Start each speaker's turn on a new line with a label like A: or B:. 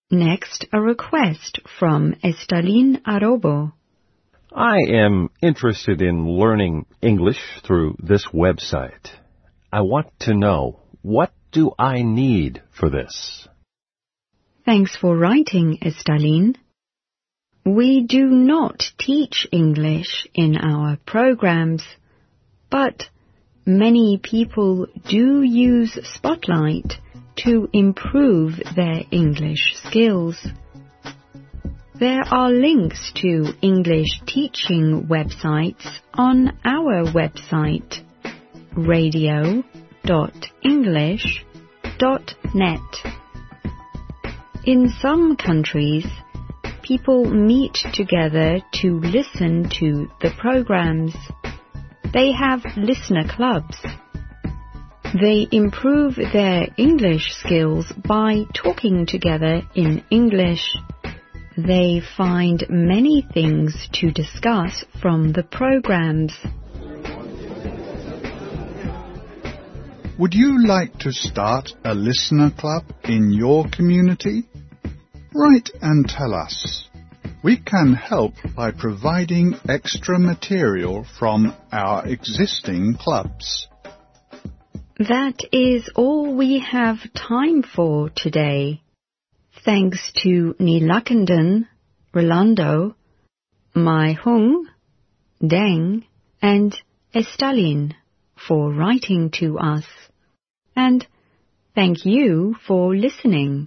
A: Next, a request from Estalin Arobo.
B: I am interested in learning English through this website. I want to know, what do I need for this?
A: Thanks for writing, Estalin. We do not teach English in our programs, but many people do use Spotlight to improve their English skills. There are links to English teaching websites on our website, radio.english.net. In some countries, people meet together to listen to the programs. They have listener clubs. They improve their English skills by talking together in English. They find many things to discuss from the programs.
C: Would you like to start a listener club in your community? Write and tell us. We can help by providing extra material from our existing clubs.
A: That is all we have time for today. Thanks to Nilakandan, Rolando, Mai Hung, Deng, and Estalin for writing to us. And thank you for listening.